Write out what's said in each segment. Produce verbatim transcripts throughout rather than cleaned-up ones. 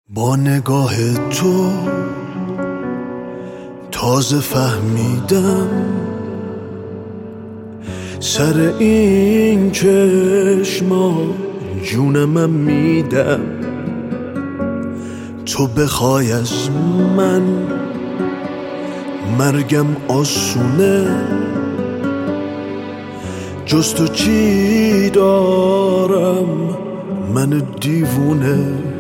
با نگاه تو تازه فهمیدم سر این چشما جونم میدم. تو بخوای از من مرگم آسونه، جز تو چی دارم من دیوونه.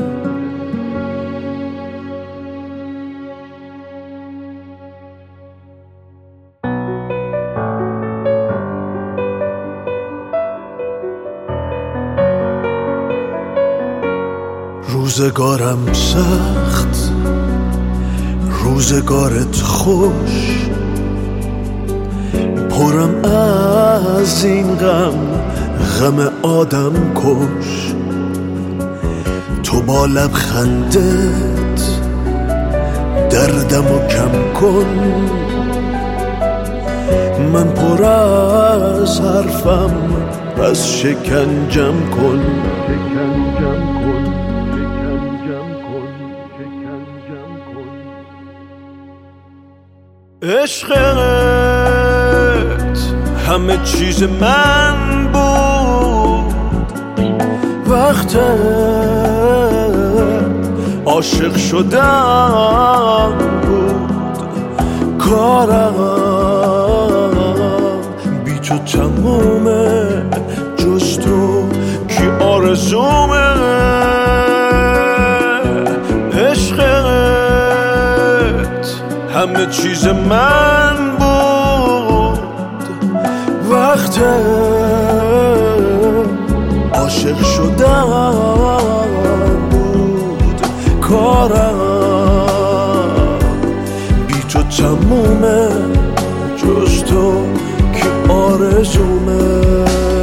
روزگارم سخت، روزگارت خوش، پرم از این غم، غم آدم کش. تو با لبخندت دردمو کم کن، من پر از حرفم پس شکنجم کن. شکنجم کن عشقت همه چیز من بود، وقت عاشق شدن بود. کارم بی تو تمومه، جز تو کی آرزومه. همه چیز من بود، وقت عاشق شدن بود. کارم بی تو تمومه، جز تو که آرزومه.